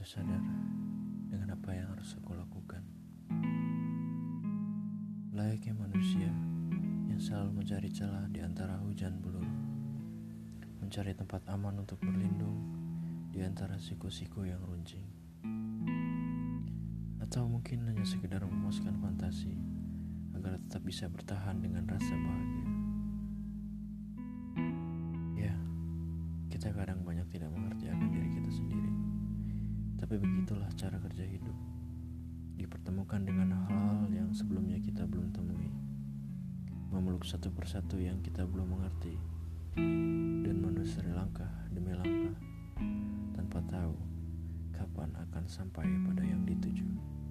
begitu sadar dengan apa yang harus aku lakukan. Layaknya manusia yang selalu mencari celah di antara hujan belur, mencari tempat aman untuk berlindung di antara siku-siku yang runcing. Atau mungkin hanya sekedar memuaskan fantasi agar tetap bisa bertahan dengan rasa bahagia. Ya, kita kadang banyak tidak mengerti akan diri kita sendiri. Tapi begitulah cara kerja hidup. Dipertemukan dengan hal-hal yang sebelumnya kita belum temui, memeluk satu persatu yang kita belum mengerti, dan menelusuri langkah demi langkah tanpa tahu kapan akan sampai pada yang dituju.